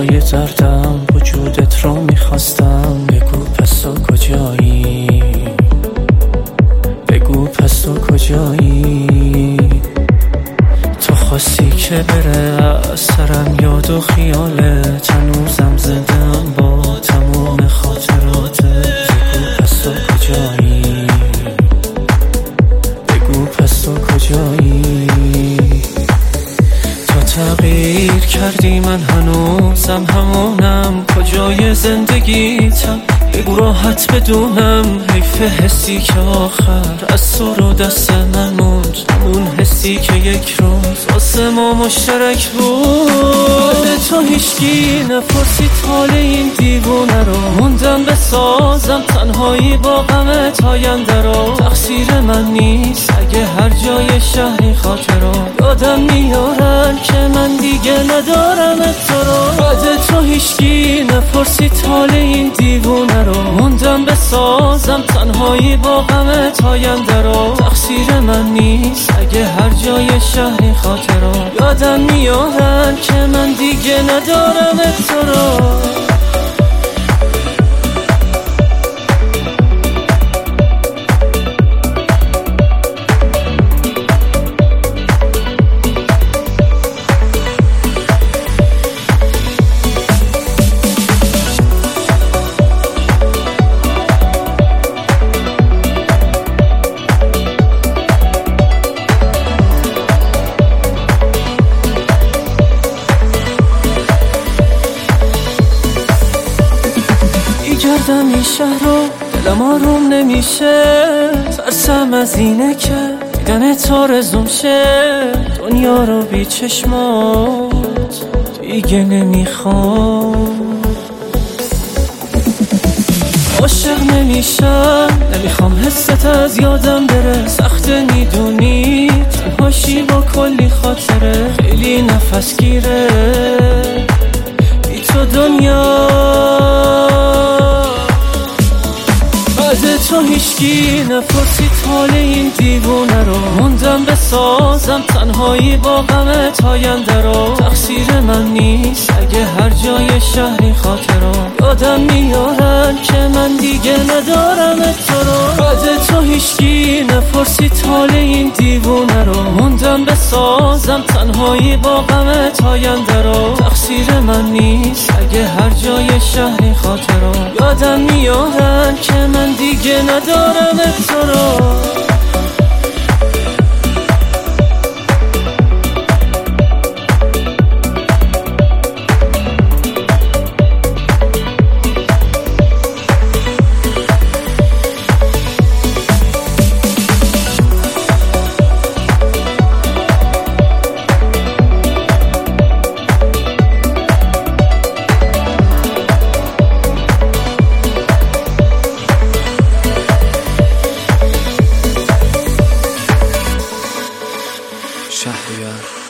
شبای دردم وجودت رو میخواستم. بگو پس تو کجایی، بگو پس تو کجایی. تو خواستی که بره از سرم یاد و خیالت، هنوزم زنده‌ام با تموم خاطراتت. بگو پس تو کجایی، بگو پس تو کجایی. تو تغییر کردی من هنوزم همونم، کجای زندگیتم بگو راحت بدونم. حیف حسی که آخر از تو رو دست من موند، اون حسی که یک روز واسه ما مشترک بود. تو هیچکی نپرسید حال این دیوونه رو، موندم بسازم تنهایی با غمت آینده رو. تقصیر من نیست اگه هر جای شهری خاطرات یادم میارن که من دیگه ندارم تو رو. تو هیچکی نپرسید حال این دیوونه رو، موندم بسازم تنهایی با غمت آینده رو. تقصیر من نیست اگه هر جای شهری خاطرات یادم میارن که من دیگه ندارم تو رو. گردم این شهر رو دلم آروم نمیشه، ترسم از اینه که دیدن تو رزوم شه. دنیا رو بی چشمات دیگه نمیخوام، عاشق نمیشم، نمیخوام حست از یادم بره. سخته میدونی تنهاشی با کلی خاطره، خیلی نفس گیره بی تو دنیا. تو هیچکی نپرسید حال این دیوونه رو، موندم بسازم تنهایی با غمت آینده رو. تقصیر من نیست اگه هر جای شهری خاطرات یادم میارن که من دیگه ندارم تو رو. تو هیچکی نپرسید حال این دیوونه رو، موندم بسازم تنهایی با غمت آینده رو. تقصیر من نیست اگه هر جای شهری خاطرات یادم میارن که من دیگه ندارم تو رو. شهریار